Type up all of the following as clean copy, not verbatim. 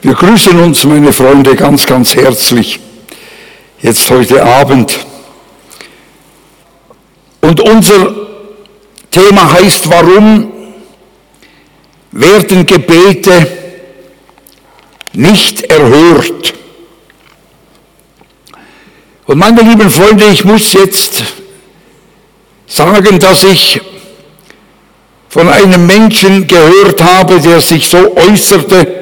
Wir grüßen uns, meine Freunde, ganz, ganz herzlich, jetzt heute Abend. Und unser Thema heißt, warum werden Gebete nicht erhört? Und meine lieben Freunde, ich muss jetzt sagen, dass ich von einem Menschen gehört habe, der sich so äußerte: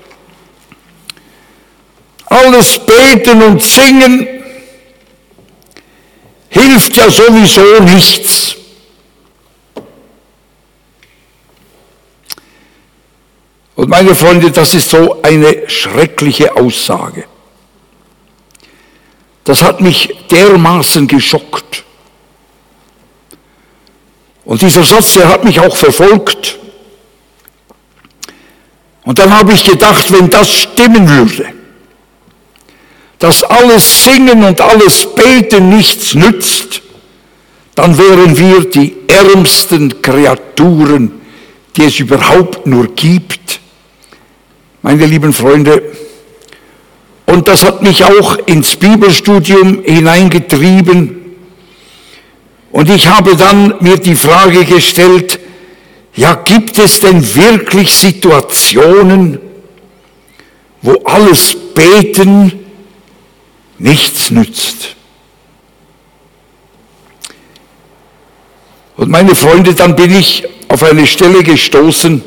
Alles Beten und Singen hilft ja sowieso nichts. Und meine Freunde, das ist so eine schreckliche Aussage. Das hat mich dermaßen geschockt. Und dieser Satz, der hat mich auch verfolgt. Und dann habe ich gedacht, wenn das stimmen würde, dass alles Singen und alles Beten nichts nützt, dann wären wir die ärmsten Kreaturen, die es überhaupt nur gibt. Meine lieben Freunde, und das hat mich auch ins Bibelstudium hineingetrieben. Und ich habe dann mir die Frage gestellt, ja, gibt es denn wirklich Situationen, wo alles Beten nichts nützt? Und meine Freunde, dann bin ich auf eine Stelle gestoßen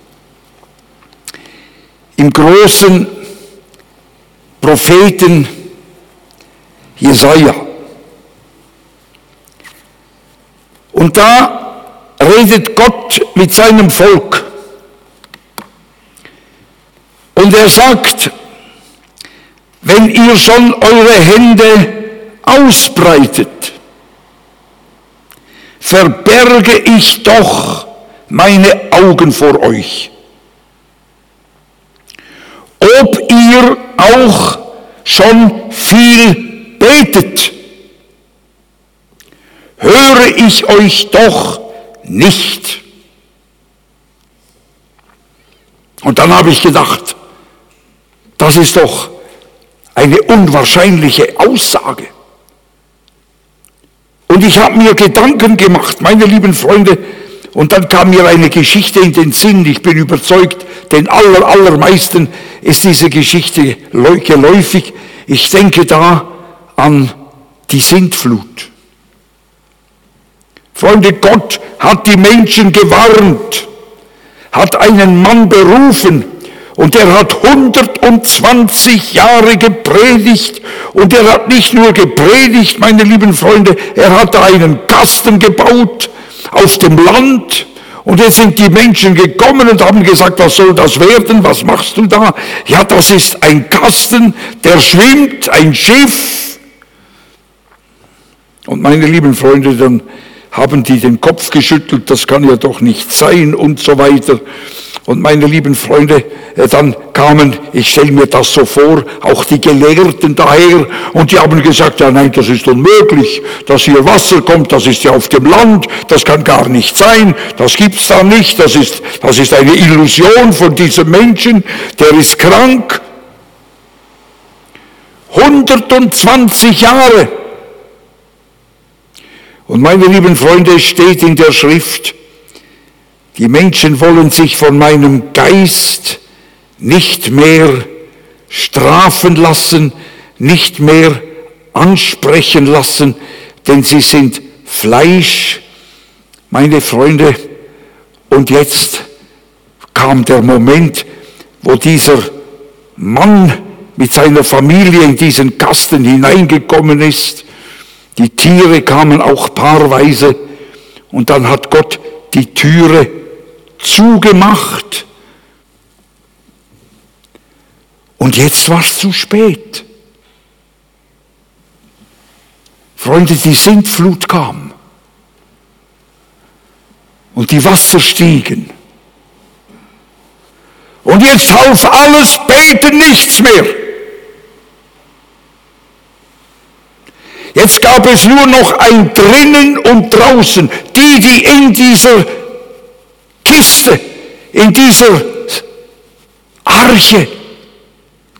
im großen Propheten Jesaja. Und da redet Gott mit seinem Volk. Und er sagt: Wenn ihr schon eure Hände ausbreitet, verberge ich doch meine Augen vor euch. Ob ihr auch schon viel betet, höre ich euch doch nicht. Und dann habe ich gedacht, das ist doch eine unwahrscheinliche Aussage. Und ich habe mir Gedanken gemacht, meine lieben Freunde, und dann kam mir eine Geschichte in den Sinn. Ich bin überzeugt, den allermeisten ist diese Geschichte geläufig. Ich denke da an die Sintflut. Freunde, Gott hat die Menschen gewarnt, hat einen Mann berufen, und er hat 120 Jahre gepredigt, und er hat nicht nur gepredigt, meine lieben Freunde, er hat da einen Kasten gebaut auf dem Land, und jetzt sind die Menschen gekommen und haben gesagt, was soll das werden, was machst du da? Ja, das ist ein Kasten, der schwimmt, ein Schiff. Und meine lieben Freunde, dann haben die den Kopf geschüttelt, das kann ja doch nicht sein und so weiter. Und meine lieben Freunde, dann kamen, ich stelle mir das so vor, auch die Gelehrten daher, und die haben gesagt, ja nein, das ist unmöglich, dass hier Wasser kommt, das ist ja auf dem Land, das kann gar nicht sein, das gibt's da nicht, das ist eine Illusion von diesem Menschen, der ist krank. 120 Jahre. Und meine lieben Freunde, es steht in der Schrift, die Menschen wollen sich von meinem Geist nicht mehr strafen lassen, nicht mehr ansprechen lassen, denn sie sind Fleisch, meine Freunde. Und jetzt kam der Moment, wo dieser Mann mit seiner Familie in diesen Kasten hineingekommen ist. Die Tiere kamen auch paarweise, und dann hat Gott die Türe zugemacht. Und jetzt war es zu spät. Freunde, die Sintflut kam. Und die Wasser stiegen. Und jetzt half alles Beten nichts mehr. Jetzt gab es nur noch ein Drinnen und Draußen. Die in dieser Kiste, in dieser Arche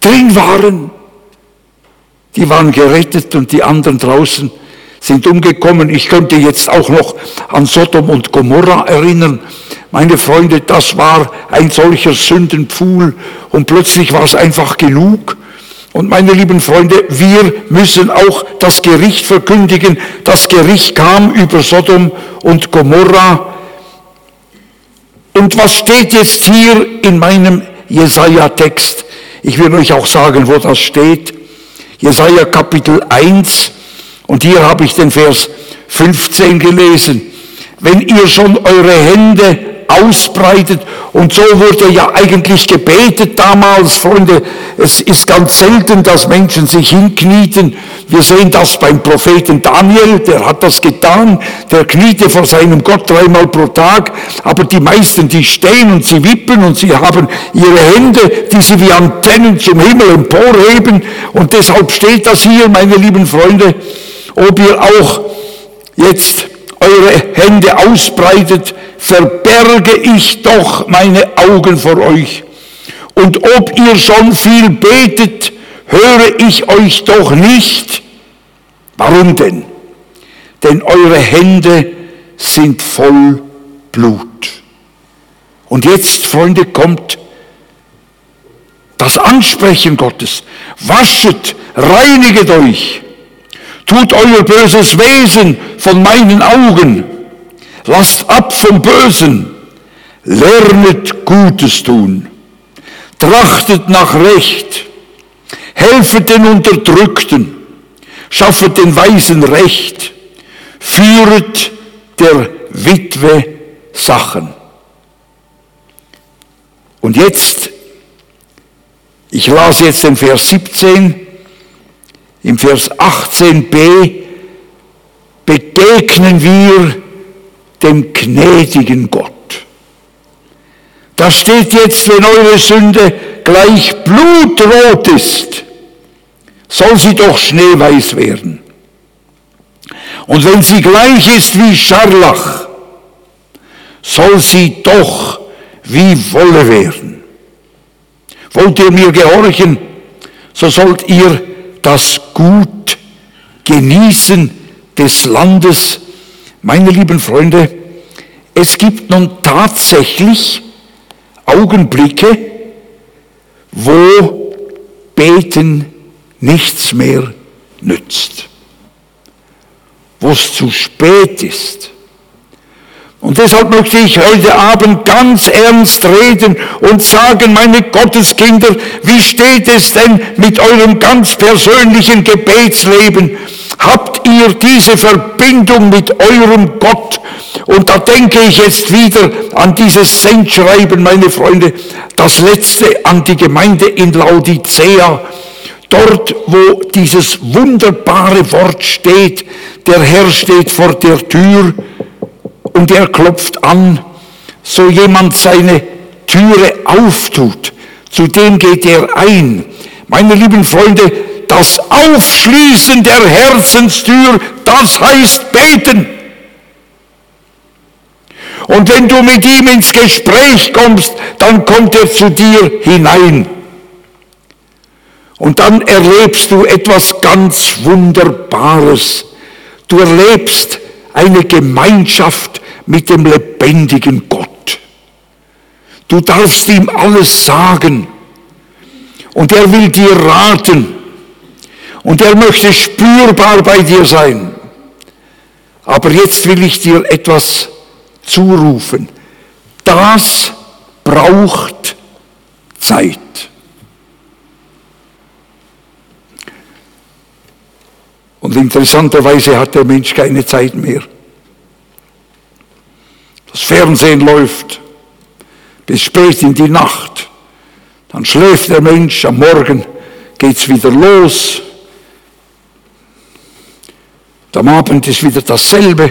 drin waren, die waren gerettet und die anderen draußen sind umgekommen. Ich könnte jetzt auch noch an Sodom und Gomorra erinnern. Meine Freunde, das war ein solcher Sündenpfuhl und plötzlich war es einfach genug. Und meine lieben Freunde, wir müssen auch das Gericht verkündigen. Das Gericht kam über Sodom und Gomorra. Und was steht jetzt hier in meinem Jesaja-Text? Ich will euch auch sagen, wo das steht. Jesaja Kapitel 1. Und hier habe ich den Vers 15 gelesen. Wenn ihr schon eure Hände ausbreitet, und so wurde ja eigentlich gebetet damals, Freunde, es ist ganz selten, dass Menschen sich hinknieten. Wir sehen das beim Propheten Daniel, der hat das getan, der kniete vor seinem Gott 3-mal pro Tag, aber die meisten, die stehen und sie wippen und sie haben ihre Hände, die sie wie Antennen zum Himmel emporheben, und deshalb steht das hier, meine lieben Freunde, ob ihr auch jetzt eure Hände ausbreitet, verberge ich doch meine Augen vor euch. Und ob ihr schon viel betet, höre ich euch doch nicht. Warum denn? Denn eure Hände sind voll Blut. Und jetzt, Freunde, kommt das Ansprechen Gottes. Waschet, reiniget euch. Tut euer böses Wesen von meinen Augen. Lasst ab vom Bösen. Lernet Gutes tun. Trachtet nach Recht. Helfet den Unterdrückten. Schaffet den Weisen Recht. Führet der Witwe Sachen. Und jetzt, ich las jetzt den Vers 17, im Vers 18b begegnen wir dem gnädigen Gott. Da steht jetzt, wenn eure Sünde gleich blutrot ist, soll sie doch schneeweiß werden. Und wenn sie gleich ist wie Scharlach, soll sie doch wie Wolle werden. Wollt ihr mir gehorchen, so sollt ihr das Gut genießen des Landes. Meine lieben Freunde, es gibt nun tatsächlich Augenblicke, wo Beten nichts mehr nützt, wo es zu spät ist. Und deshalb möchte ich heute Abend ganz ernst reden und sagen, meine Gotteskinder, wie steht es denn mit eurem ganz persönlichen Gebetsleben? Habt ihr diese Verbindung mit eurem Gott? Und da denke ich jetzt wieder an dieses Sendschreiben, meine Freunde, das letzte an die Gemeinde in Laodicea. Dort, wo dieses wunderbare Wort steht, der Herr steht vor der Tür und er klopft an, so jemand seine Türe auftut, zu dem geht er ein. Meine lieben Freunde, das Aufschließen der Herzenstür, das heißt beten. Und wenn du mit ihm ins Gespräch kommst, dann kommt er zu dir hinein. Und dann erlebst du etwas ganz Wunderbares. Du erlebst eine Gemeinschaft mit dem lebendigen Gott. Du darfst ihm alles sagen. Und er will dir raten. Und er möchte spürbar bei dir sein. Aber jetzt will ich dir etwas zurufen. Das braucht Zeit. Und interessanterweise hat der Mensch keine Zeit mehr. Das Fernsehen läuft bis spät in die Nacht. Dann schläft der Mensch, am Morgen geht's wieder los. Am Abend ist wieder dasselbe.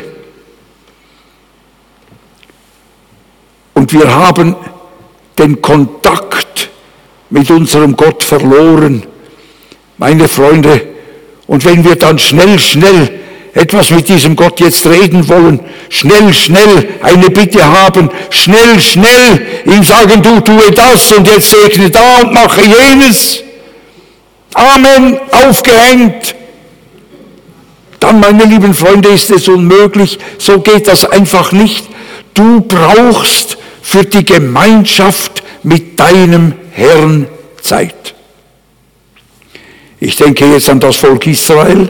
Und wir haben den Kontakt mit unserem Gott verloren, meine Freunde. Und wenn wir dann schnell etwas mit diesem Gott jetzt reden wollen, schnell eine Bitte haben, schnell ihm sagen, du tue das und jetzt segne da und mache jenes, Amen aufgehängt. Dann, meine lieben Freunde, ist es unmöglich. So geht das einfach nicht. Du brauchst für die Gemeinschaft mit deinem Herrn Zeit. Ich denke jetzt an das Volk Israel.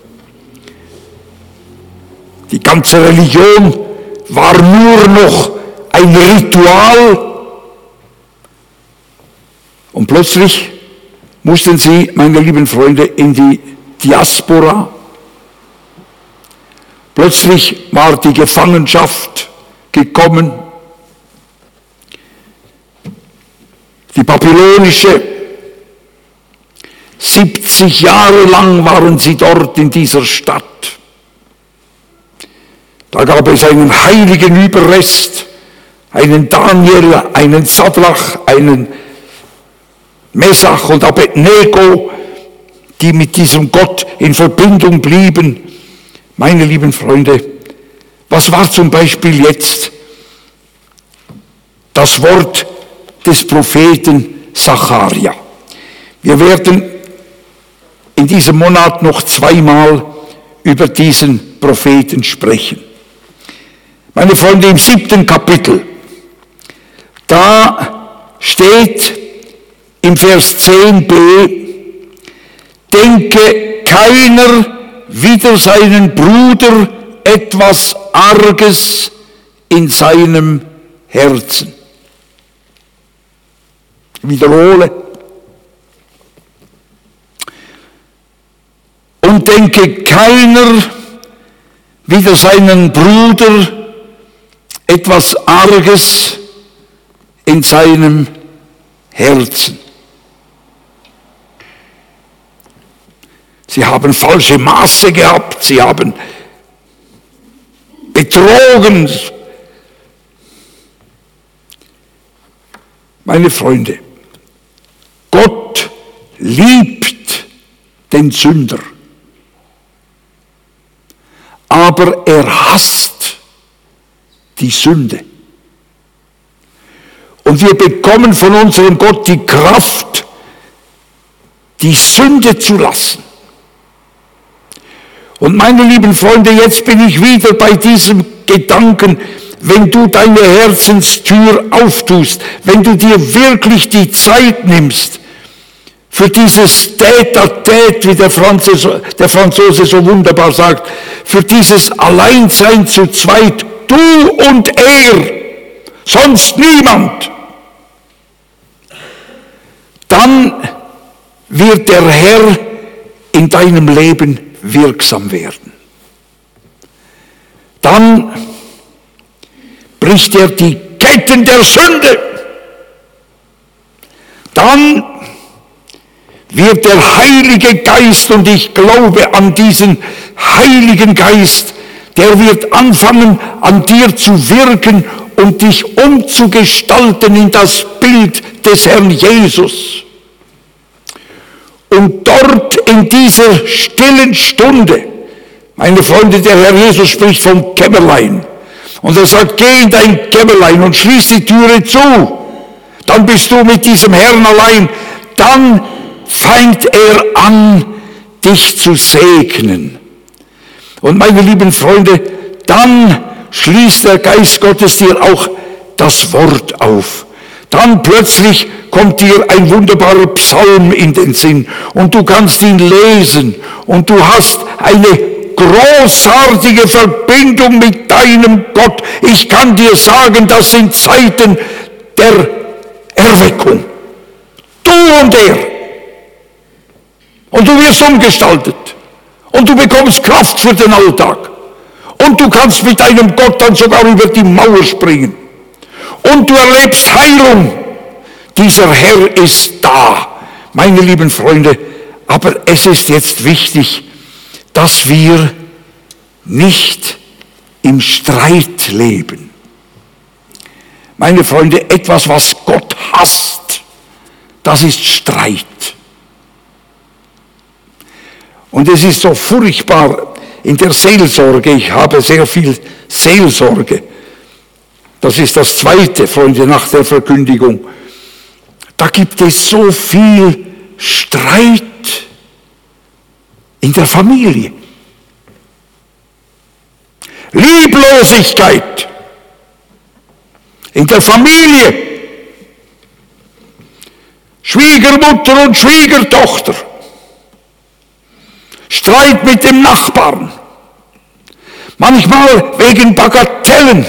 Die ganze Religion war nur noch ein Ritual. Und plötzlich mussten sie, meine lieben Freunde, in die Diaspora. Plötzlich war die Gefangenschaft gekommen. Die babylonische, 70 Jahre lang waren sie dort in dieser Stadt. Da gab es einen heiligen Überrest, einen Daniel, einen Sadrach, einen Mesach und Abednego, die mit diesem Gott in Verbindung blieben. Meine lieben Freunde, was war zum Beispiel jetzt das Wort des Propheten Sacharja? Wir werden in diesem Monat noch zweimal über diesen Propheten sprechen. Meine Freunde, im 7. Kapitel, da steht im Vers 10b, denke keiner wider seinen Bruder etwas Arges in seinem Herzen. Ich wiederhole. Und denke keiner wider seinen Bruder etwas Arges in seinem Herzen. Sie haben falsche Maße gehabt, sie haben betrogen. Meine Freunde, Gott liebt den Sünder, aber er hasst die Sünde. Und wir bekommen von unserem Gott die Kraft, die Sünde zu lassen. Und meine lieben Freunde, jetzt bin ich wieder bei diesem Gedanken, wenn du deine Herzenstür auftust, wenn du dir wirklich die Zeit nimmst für dieses Tête-à-Tête, wie der Franzose so wunderbar sagt, für dieses Alleinsein zu zweit, du und er, sonst niemand, dann wird der Herr in deinem Leben wirksam werden. Dann bricht er die Ketten der Sünde. Dann wird der Heilige Geist, und ich glaube an diesen Heiligen Geist, der wird anfangen, an dir zu wirken und dich umzugestalten in das Bild des Herrn Jesus. Und dort in dieser stillen Stunde, meine Freunde, der Herr Jesus spricht vom Kämmerlein. Und er sagt, geh in dein Kämmerlein und schließ die Türe zu. Dann bist du mit diesem Herrn allein. Dann fängt er an, dich zu segnen. Und meine lieben Freunde, dann schließt der Geist Gottes dir auch das Wort auf. Dann plötzlich kommt dir ein wunderbarer Psalm in den Sinn und du kannst ihn lesen und du hast eine großartige Verbindung mit deinem Gott. Ich kann dir sagen, das sind Zeiten der Erweckung. Du und er. Und du wirst umgestaltet. Und du bekommst Kraft für den Alltag. Und du kannst mit deinem Gott dann sogar über die Mauer springen. Und du erlebst Heilung. Dieser Herr ist da, meine lieben Freunde. Aber es ist jetzt wichtig, dass wir nicht im Streit leben. Meine Freunde, etwas, was Gott hasst, das ist Streit. Und es ist so furchtbar in der Seelsorge. Ich habe sehr viel Seelsorge. Das ist das Zweite, Freunde, nach der Verkündigung. Da gibt es so viel Streit. in der Familie. Lieblosigkeit in der Familie. Schwiegermutter und Schwiegertochter. Streit mit dem Nachbarn. Manchmal wegen Bagatellen.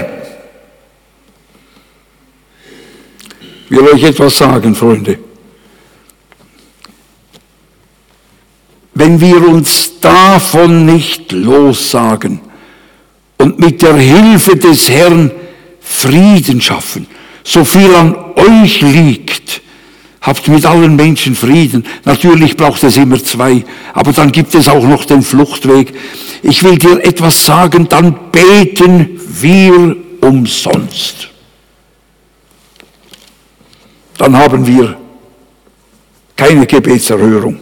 Ich will euch etwas sagen, Freunde. Wenn wir uns davon nicht lossagen und mit der Hilfe des Herrn Frieden schaffen, so viel an euch liegt, habt mit allen Menschen Frieden. Natürlich braucht es immer zwei, aber dann gibt es auch noch den Fluchtweg. Ich will dir etwas sagen, dann beten wir umsonst. Dann haben wir keine Gebetserhörung.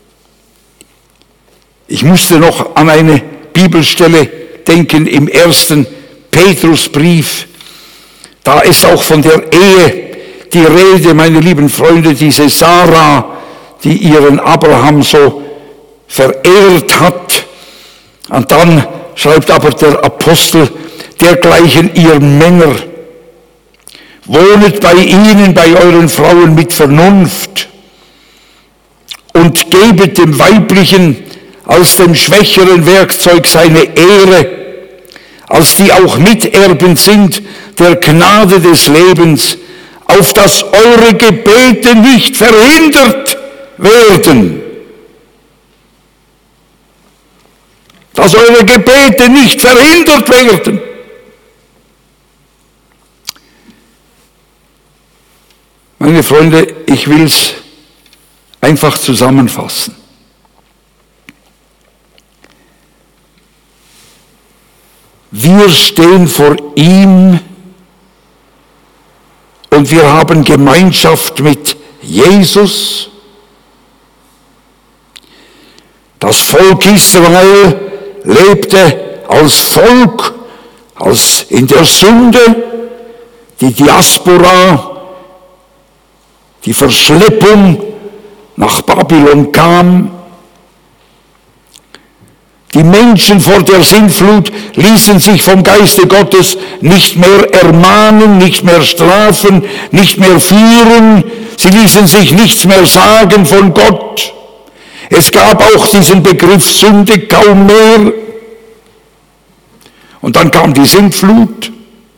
Ich musste noch an eine Bibelstelle denken im 1. Petrusbrief. Da ist auch von der Ehe die Rede, meine lieben Freunde, diese Sarah, die ihren Abraham so verehrt hat. Und dann schreibt aber der Apostel, dergleichen ihr Männer, wohnet bei ihnen, bei euren Frauen mit Vernunft und gebet dem Weiblichen als dem schwächeren Werkzeug seine Ehre, als die auch Miterben sind der Gnade des Lebens, auf dass eure Gebete nicht verhindert werden. Dass eure Gebete nicht verhindert werden. Meine Freunde, ich will es einfach zusammenfassen. Wir stehen vor ihm und wir haben Gemeinschaft mit Jesus. Das Volk Israel lebte als Volk, als in der Sünde, die Diaspora, die Verschleppung nach Babylon kam. Die Menschen vor der Sintflut ließen sich vom Geiste Gottes nicht mehr ermahnen, nicht mehr strafen, nicht mehr führen. Sie ließen sich nichts mehr sagen von Gott. Es gab auch diesen Begriff Sünde kaum mehr. Und dann kam die Sintflut.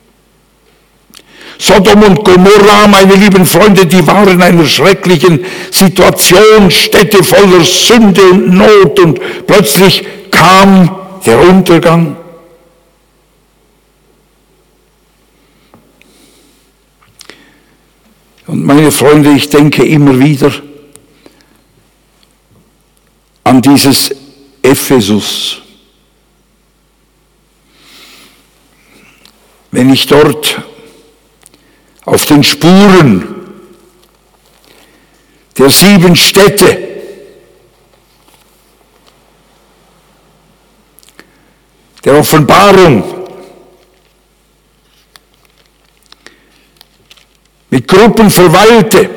Sodom und Gomorra, meine lieben Freunde, die waren in einer schrecklichen Situation, Städte voller Sünde und Not, und plötzlich kam der Untergang. Und meine Freunde, ich denke immer wieder an dieses Ephesus. Wenn ich dort auf den Spuren der 7 Städte der Offenbarung mit Gruppen verweilte.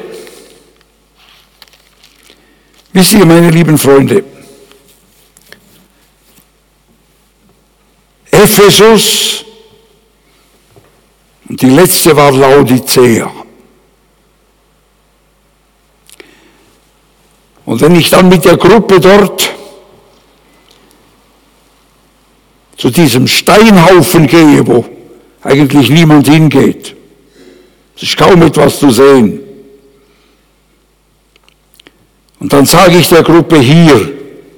Wisst ihr, meine lieben Freunde, Ephesus und die letzte war Laodicea. Und wenn ich dann mit der Gruppe dort zu diesem Steinhaufen gehe, wo eigentlich niemand hingeht, es ist kaum etwas zu sehen. Und dann sage ich der Gruppe, hier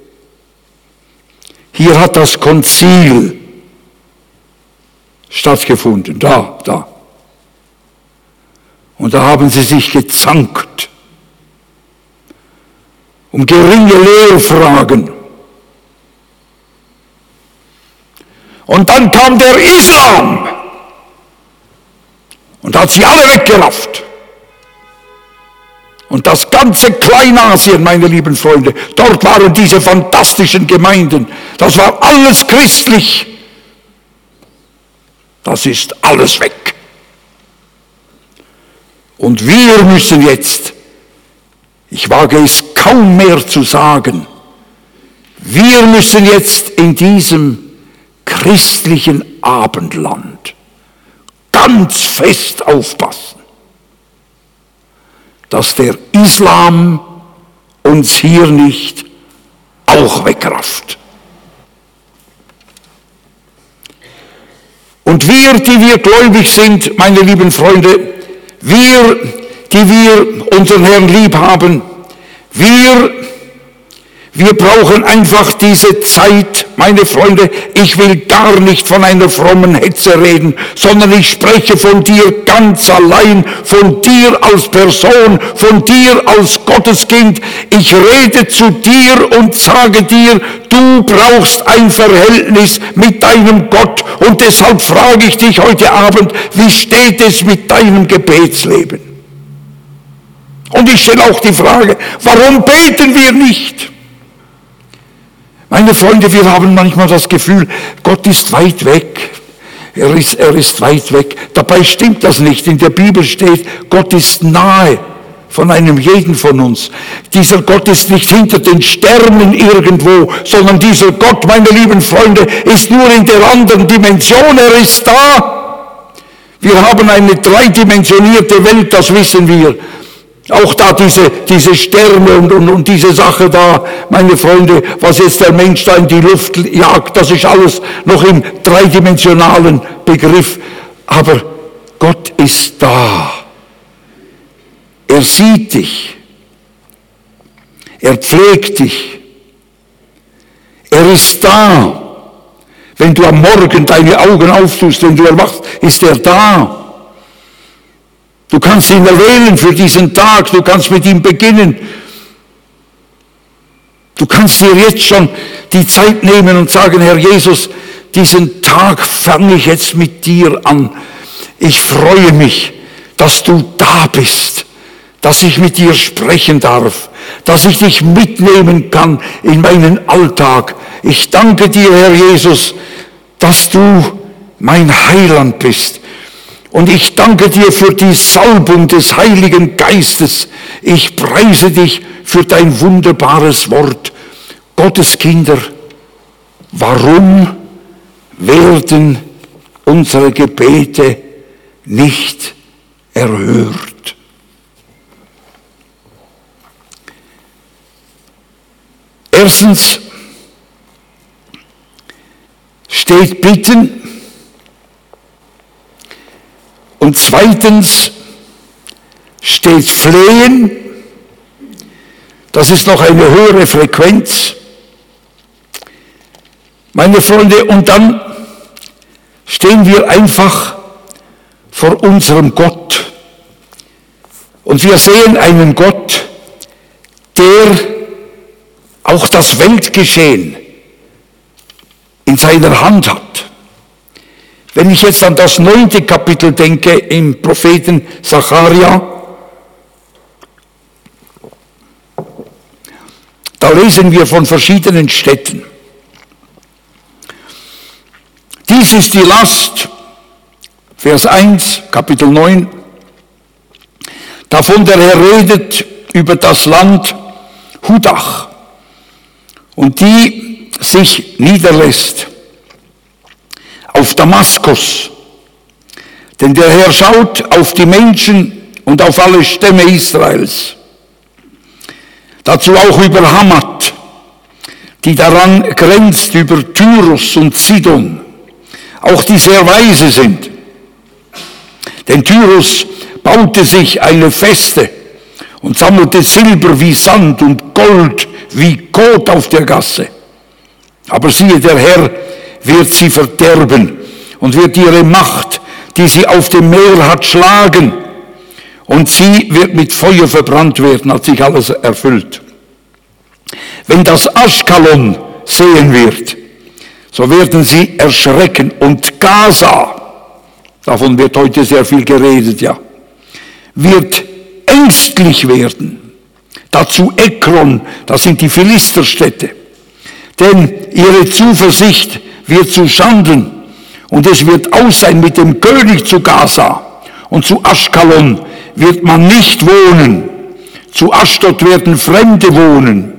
hat das Konzil stattgefunden, da. Und da haben sie sich gezankt um geringe Lehrfragen. Und dann kam der Islam und hat sie alle weggerafft. Und das ganze Kleinasien, meine lieben Freunde, dort waren diese fantastischen Gemeinden, das war alles christlich. Das ist alles weg. Und wir müssen jetzt, ich wage es kaum mehr zu sagen, Wir müssen jetzt in diesem christlichen Abendland ganz fest aufpassen, dass der Islam uns hier nicht auch wegrafft. Und wir, die wir gläubig sind, meine lieben Freunde, wir, die wir unseren Herrn lieb haben, wir brauchen einfach diese Zeit, meine Freunde. Ich will gar nicht von einer frommen Hetze reden, sondern ich spreche von dir ganz allein, von dir als Person, von dir als Gotteskind. Ich rede zu dir und sage dir, du brauchst ein Verhältnis mit deinem Gott. Und deshalb frage ich dich heute Abend, wie steht es mit deinem Gebetsleben? Und ich stelle auch die Frage, warum beten wir nicht? Meine Freunde, wir haben manchmal das Gefühl, Gott ist weit weg. Er ist weit weg. Dabei stimmt das nicht. In der Bibel steht, Gott ist nahe von einem jeden von uns. Dieser Gott ist nicht hinter den Sternen irgendwo, sondern dieser Gott, meine lieben Freunde, ist nur in der anderen Dimension. Er ist da. Wir haben eine dreidimensionierte Welt, das wissen wir. Auch da diese Sterne und diese Sache da, meine Freunde, was jetzt der Mensch da in die Luft jagt, das ist alles noch im dreidimensionalen Begriff. Aber Gott ist da. Er sieht dich. Er pflegt dich. Er ist da. Wenn du am Morgen deine Augen auftust, wenn du erwachst, ist er da. Du kannst ihn erwählen für diesen Tag, du kannst mit ihm beginnen. Du kannst dir jetzt schon die Zeit nehmen und sagen, Herr Jesus, diesen Tag fange ich jetzt mit dir an. Ich freue mich, dass du da bist, dass ich mit dir sprechen darf, dass ich dich mitnehmen kann in meinen Alltag. Ich danke dir, Herr Jesus, dass du mein Heiland bist. Und ich danke dir für die Salbung des Heiligen Geistes. Ich preise dich für dein wunderbares Wort. Gottes Kinder, warum werden unsere Gebete nicht erhört? Erstens steht Bitten. Und zweitens steht Flehen, das ist noch eine höhere Frequenz. Meine Freunde, und dann stehen wir einfach vor unserem Gott. Und wir sehen einen Gott, der auch das Weltgeschehen in seiner Hand hat. Wenn ich jetzt an das 9. Kapitel denke im Propheten Sacharja, da lesen wir von verschiedenen Städten. Dies ist die Last, Vers 1, Kapitel 9, davon der Herr redet über das Land Hudach und die sich niederlässt auf Damaskus. Denn der Herr schaut auf die Menschen und auf alle Stämme Israels. Dazu auch über Hamat, die daran grenzt, über Tyrus und Sidon, auch die sehr weise sind. Denn Tyrus baute sich eine Feste und sammelte Silber wie Sand und Gold wie Kot auf der Gasse. Aber siehe, der Herr wird sie verderben und wird ihre Macht, die sie auf dem Meer hat, schlagen. Und sie wird mit Feuer verbrannt werden, hat sich alles erfüllt. Wenn das Aschkelon sehen wird, so werden sie erschrecken. Und Gaza, davon wird heute sehr viel geredet, ja, wird ängstlich werden. Dazu Ekron, das sind die Philisterstädte. Denn ihre Zuversicht wird zu Schanden und es wird aus sein mit dem König zu Gaza. Und zu Aschkelon wird man nicht wohnen. Zu Aschdod werden Fremde wohnen.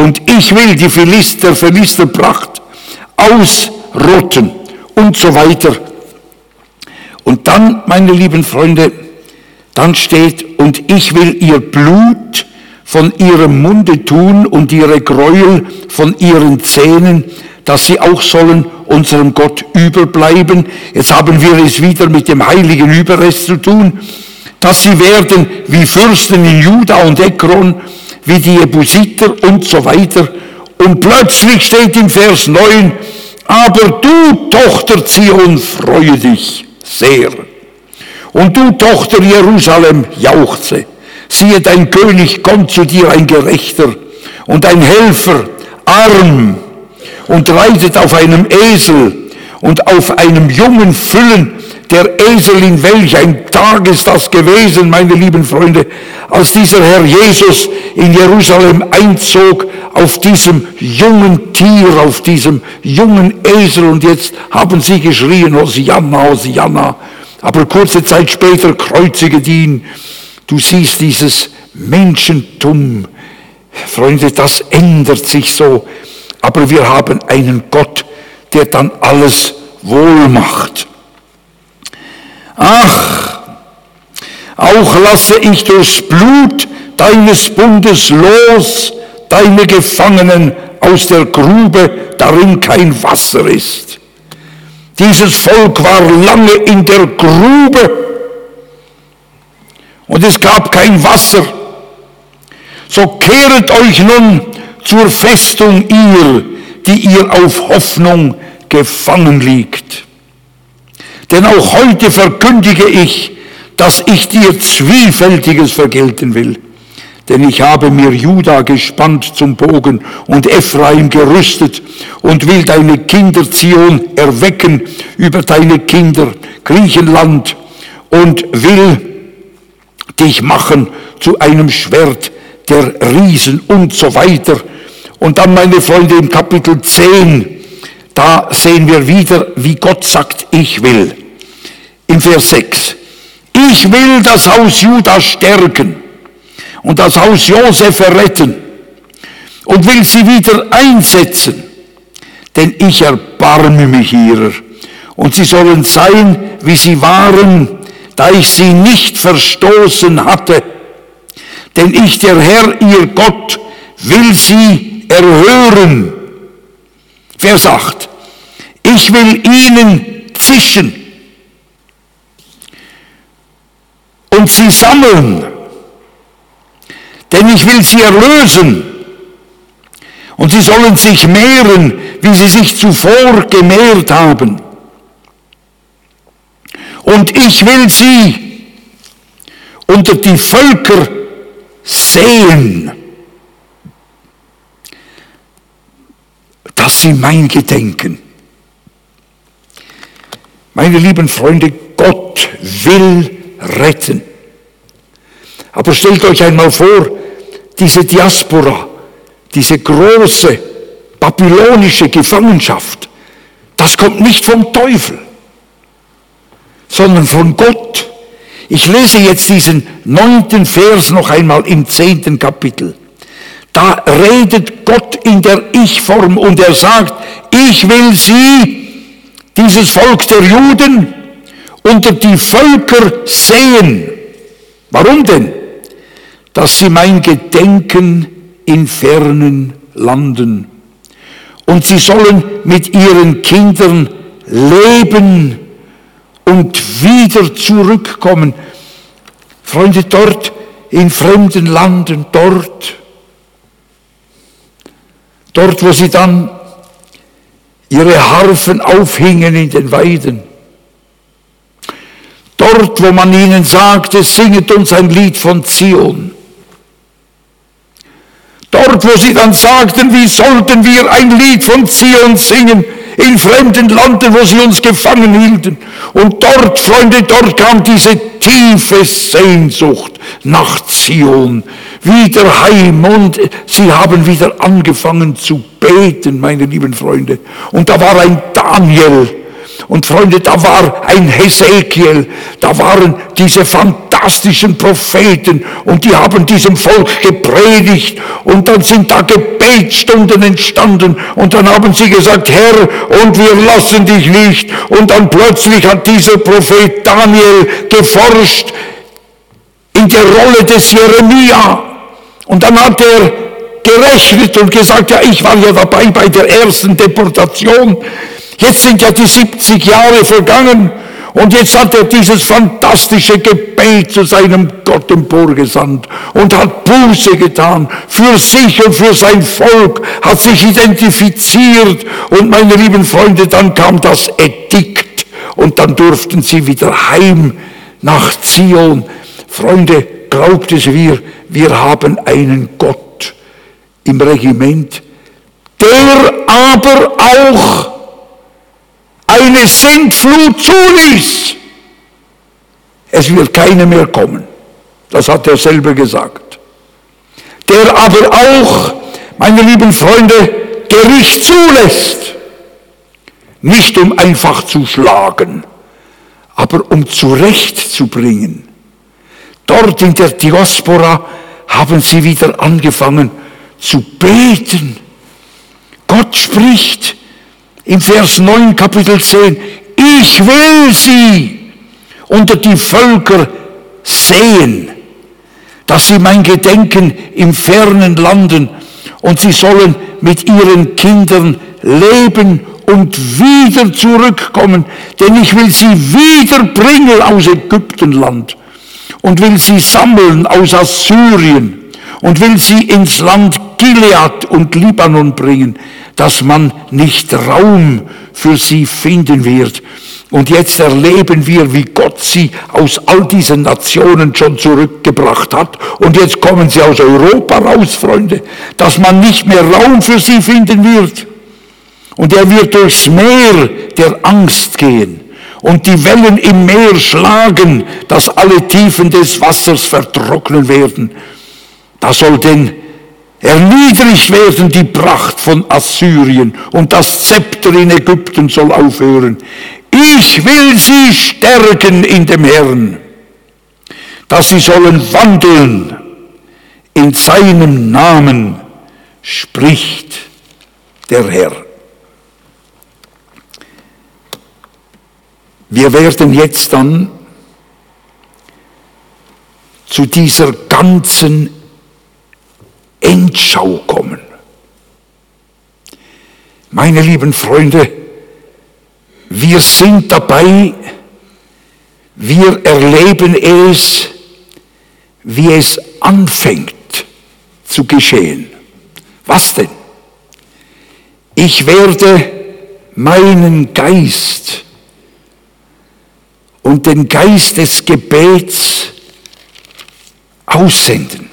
und ich will die Philisterpracht ausrotten und so weiter. Und dann, meine lieben Freunde, dann steht, und ich will ihr Blut von ihrem Munde tun und ihre Gräuel von ihren Zähnen, dass sie auch sollen unserem Gott überbleiben. Jetzt haben wir es wieder mit dem heiligen Überrest zu tun, dass sie werden wie Fürsten in Juda und Ekron, wie die Jebusiter und so weiter. Und plötzlich steht im Vers 9, aber du, Tochter Zion, freue dich sehr. Und du, Tochter Jerusalem, jauchze. Siehe, dein König kommt zu dir, ein Gerechter und ein Helfer, arm, und reitet auf einem Esel und auf einem jungen Füllen. Der Esel, in welch ein Tag ist das gewesen, meine lieben Freunde, als dieser Herr Jesus in Jerusalem einzog, auf diesem jungen Tier, auf diesem jungen Esel. Und jetzt haben sie geschrien, Hosianna, Hosianna. Aber kurze Zeit später kreuzigt ihn. Du siehst dieses Menschentum. Freunde, das ändert sich so. Aber wir haben einen Gott, der dann alles wohl macht. Ach, auch lasse ich durchs Blut deines Bundes los, deine Gefangenen aus der Grube, darin kein Wasser ist. Dieses Volk war lange in der Grube und es gab kein Wasser. So kehret euch nun zur Festung ihr, die ihr auf Hoffnung gefangen liegt. Denn auch heute verkündige ich, dass ich dir Zwiefältiges vergelten will. Denn ich habe mir Juda gespannt zum Bogen und Ephraim gerüstet und will deine Kinder Zion erwecken über deine Kinder Griechenland und will dich machen zu einem Schwert der Riesen und so weiter. Und dann, meine Freunde, im Kapitel 10, da sehen wir wieder, wie Gott sagt, ich will. In Vers 6. Ich will das Haus Juda stärken und das Haus Josef erretten und will sie wieder einsetzen, denn ich erbarme mich ihrer. Und sie sollen sein, wie sie waren, da ich sie nicht verstoßen hatte. Denn ich, der Herr, ihr Gott, will sie erhören. Vers 8. Ich will ihnen zischen und sie sammeln, denn ich will sie erlösen. Und sie sollen sich mehren, wie sie sich zuvor gemehrt haben. Und ich will sie unter die Völker sehen, dass sie mein Gedenken. Meine lieben Freunde, Gott will retten. Aber stellt euch einmal vor, diese Diaspora, diese große babylonische Gefangenschaft, das kommt nicht vom Teufel, sondern von Gott. Ich lese jetzt diesen 9. Vers noch einmal im 10. Kapitel. Da redet Gott in der Ich-Form und er sagt, ich will sie, dieses Volk der Juden, unter die Völker sehen. Warum denn? Dass sie mein Gedenken in fernen Landen. Und sie sollen mit ihren Kindern leben und wieder zurückkommen. Freunde, dort in fremden Landen, dort, wo sie dann ihre Harfen aufhingen in den Weiden. Dort, wo man ihnen sagte, singet uns ein Lied von Zion. Dort, wo sie dann sagten, wie sollten wir ein Lied von Zion singen, in fremden Landen, wo sie uns gefangen hielten. Und dort, Freunde, dort kam diese tiefe Sehnsucht nach Zion, wieder heim, und sie haben wieder angefangen zu beten, meine lieben Freunde. Und da war ein Daniel, und Freunde, da war ein Hesekiel, da waren diese fantastischen fantastischen Propheten und die haben diesem Volk gepredigt und dann sind da Gebetsstunden entstanden und dann haben sie gesagt, Herr, und wir lassen dich nicht. Und dann plötzlich hat dieser Prophet Daniel geforscht in der Rolle des Jeremia und dann hat er gerechnet und gesagt, ja, ich war ja dabei bei der ersten Deportation. Jetzt sind ja die 70 Jahre vergangen und jetzt hat er dieses fantastische Gebet zu seinem Gott emporgesandt und hat Buße getan für sich und für sein Volk, hat sich identifiziert und meine lieben Freunde, dann kam das Edikt und dann durften sie wieder heim nach Zion. Freunde, glaubt es mir, wir haben einen Gott im Regiment, der aber auch eine Sintflut zuließ. Es wird keine mehr kommen. Das hat er selber gesagt. Der aber auch, meine lieben Freunde, Gericht zulässt. Nicht um einfach zu schlagen, aber um zurechtzubringen. Dort in der Diaspora haben sie wieder angefangen zu beten. Gott spricht im Vers 9, Kapitel 10, ich will sie unter die Völker sehen, dass sie mein Gedenken im fernen Landen und sie sollen mit ihren Kindern leben und wieder zurückkommen, denn ich will sie wiederbringen aus Ägyptenland und will sie sammeln aus Assyrien und will sie ins Land Gilead und Libanon bringen, dass man nicht Raum für sie finden wird. Und jetzt erleben wir, wie Gott sie aus all diesen Nationen schon zurückgebracht hat. Und jetzt kommen sie aus Europa raus, Freunde, dass man nicht mehr Raum für sie finden wird. Und er wird durchs Meer der Angst gehen und die Wellen im Meer schlagen, dass alle Tiefen des Wassers vertrocknen werden. Da soll denn erniedrigt werden die Pracht von Assyrien und das Zepter in Ägypten soll aufhören. Ich will sie stärken in dem Herrn, dass sie sollen wandeln in seinem Namen, spricht der Herr. Wir werden jetzt dann zu dieser ganzen Endschau kommen. Meine lieben Freunde, wir sind dabei, wir erleben es, wie es anfängt zu geschehen. Was denn? Ich werde meinen Geist und den Geist des Gebets aussenden.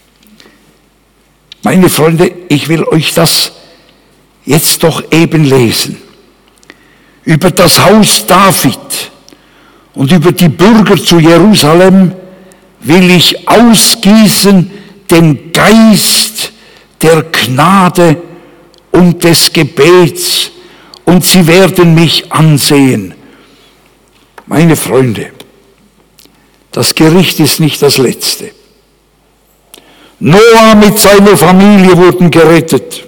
Meine Freunde, ich will euch das jetzt doch eben lesen. Über das Haus David und über die Bürger zu Jerusalem will ich ausgießen den Geist der Gnade und des Gebets und sie werden mich ansehen. Meine Freunde, das Gericht ist nicht das letzte. Noah mit seiner Familie wurden gerettet.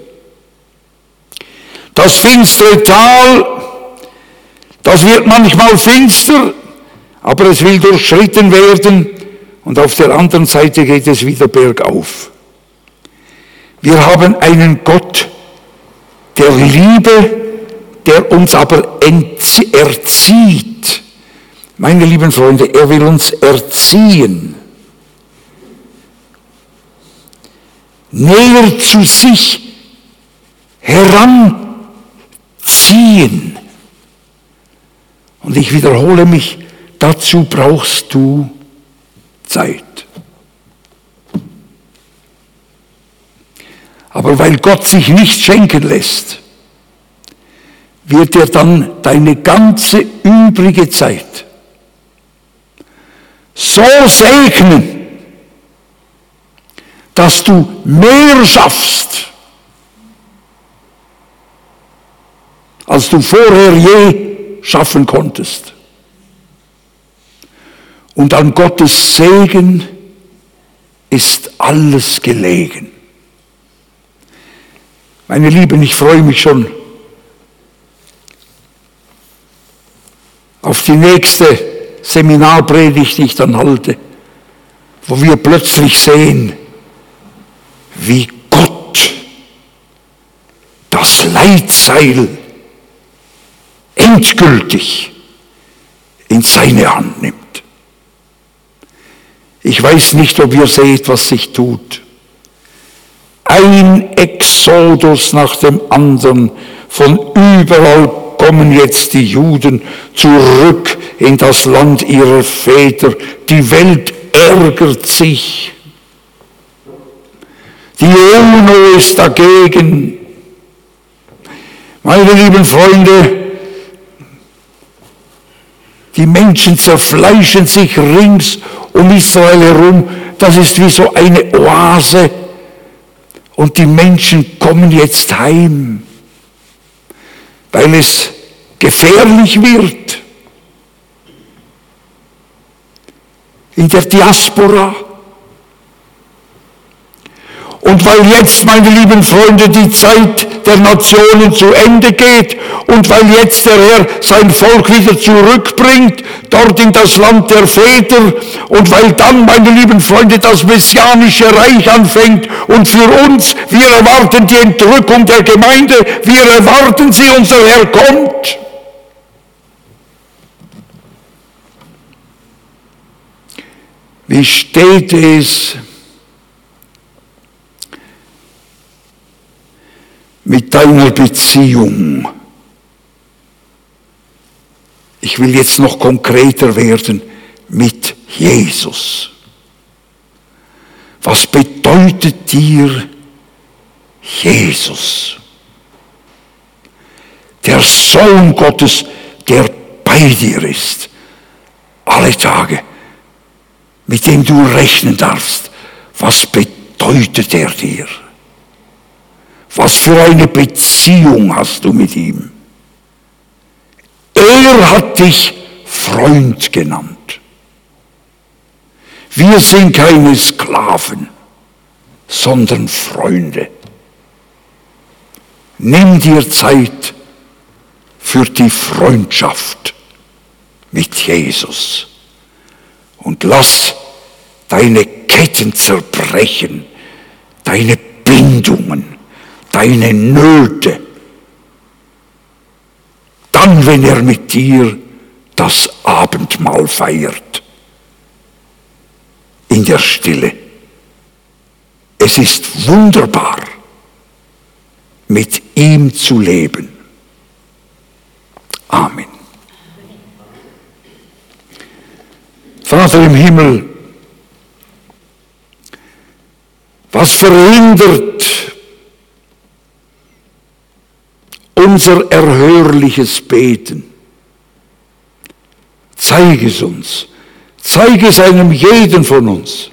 Das finstere Tal, das wird manchmal finster, aber es will durchschritten werden und auf der anderen Seite geht es wieder bergauf. Wir haben einen Gott der Liebe, der uns aber erzieht. Meine lieben Freunde, er will uns erziehen. Näher zu sich heranziehen. Und ich wiederhole mich, dazu brauchst du Zeit. Aber weil Gott sich nicht schenken lässt, wird er dann deine ganze übrige Zeit so segnen, dass du mehr schaffst, als du vorher je schaffen konntest. Und an Gottes Segen ist alles gelegen. Meine Lieben, ich freue mich schon auf die nächste Seminarpredigt, die ich dann halte, wo wir plötzlich sehen, wie Gott das Leitseil endgültig in seine Hand nimmt. Ich weiß nicht, ob ihr seht, was sich tut. Ein Exodus nach dem anderen, von überall kommen jetzt die Juden zurück in das Land ihrer Väter. Die Welt ärgert sich. Die UNO ist dagegen. Meine lieben Freunde, die Menschen zerfleischen sich rings um Israel herum. Das ist wie so eine Oase. Und die Menschen kommen jetzt heim, weil es gefährlich wird. In der Diaspora. Und weil jetzt, meine lieben Freunde, die Zeit der Nationen zu Ende geht und weil jetzt der Herr sein Volk wieder zurückbringt, dort in das Land der Väter und weil dann, meine lieben Freunde, das messianische Reich anfängt und für uns, wir erwarten die Entrückung der Gemeinde, wir erwarten sie, unser Herr kommt. Wie steht es mit deiner Beziehung? Ich will jetzt noch konkreter werden, mit Jesus. Was bedeutet dir Jesus? Der Sohn Gottes, der bei dir ist, alle Tage, mit dem du rechnen darfst. Was bedeutet er dir? Was für eine Beziehung hast du mit ihm? Er hat dich Freund genannt. Wir sind keine Sklaven, sondern Freunde. Nimm dir Zeit für die Freundschaft mit Jesus und lass deine Ketten zerbrechen, deine Bindungen, deine Nöte. Dann, wenn er mit dir das Abendmahl feiert, in der Stille. Es ist wunderbar, mit ihm zu leben. Amen. Vater im Himmel, was verhindert unser erhörliches Beten? Zeige es uns. Zeige es einem jeden von uns.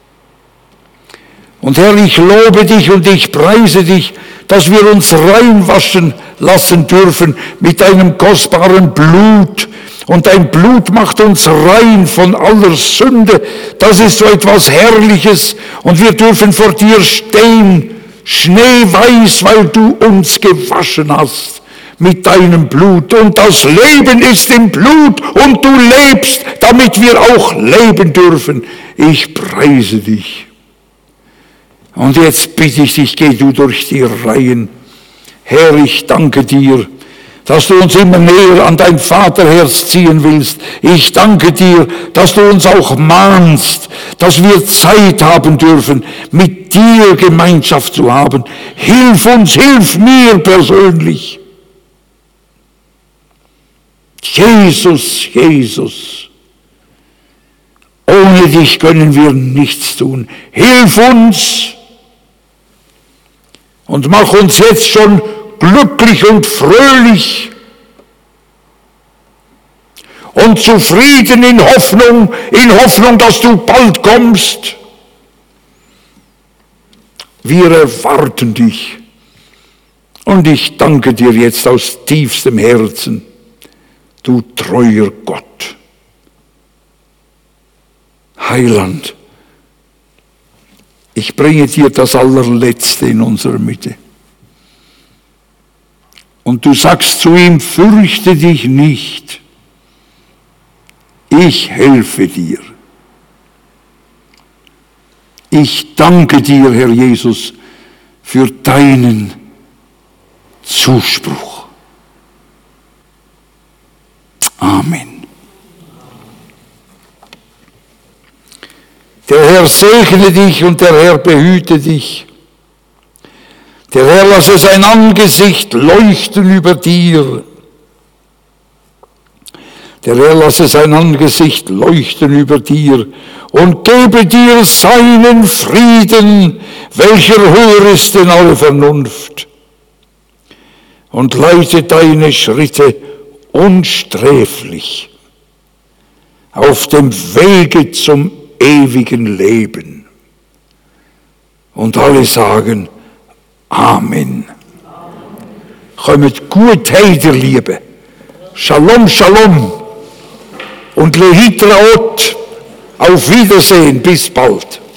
Und Herr, ich lobe dich und ich preise dich, dass wir uns reinwaschen lassen dürfen mit deinem kostbaren Blut. Und dein Blut macht uns rein von aller Sünde. Das ist so etwas Herrliches. Und wir dürfen vor dir stehen, schneeweiß, weil du uns gewaschen hast mit deinem Blut. Und das Leben ist im Blut und du lebst, damit wir auch leben dürfen. Ich preise dich. Und jetzt bitte ich dich, geh du durch die Reihen. Herr, ich danke dir, dass du uns immer näher an dein Vaterherz ziehen willst. Ich danke dir, dass du uns auch mahnst, dass wir Zeit haben dürfen, mit dir Gemeinschaft zu haben. Hilf uns, hilf mir persönlich. Jesus, Jesus, ohne dich können wir nichts tun. Hilf uns und mach uns jetzt schon glücklich und fröhlich und zufrieden in Hoffnung, dass du bald kommst. Wir erwarten dich und ich danke dir jetzt aus tiefstem Herzen, du treuer Gott. Heiland, ich bringe dir das Allerletzte in unserer Mitte. Und du sagst zu ihm, fürchte dich nicht, ich helfe dir. Ich danke dir, Herr Jesus, für deinen Zuspruch. Amen. Der Herr segne dich und der Herr behüte dich. Der Herr lasse sein Angesicht leuchten über dir. Der Herr lasse sein Angesicht leuchten über dir und gebe dir seinen Frieden, welcher höher ist denn alle Vernunft. Und leite deine Schritte unsträflich auf dem Wege zum ewigen Leben. Und alle sagen Amen. Kommt gut heim, ihr Liebe. Shalom, Shalom. Und Lehitraot. Auf Wiedersehen, bis bald.